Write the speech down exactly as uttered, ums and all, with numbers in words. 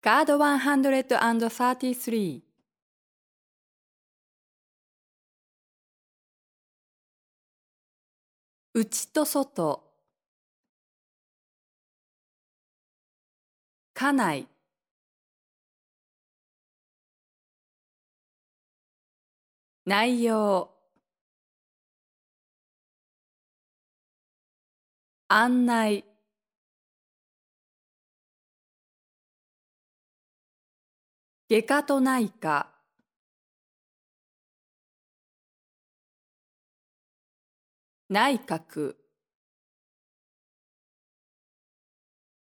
カードひゃくさんじゅうさん。内と外。家内。内容。案内。外科と内科。内閣。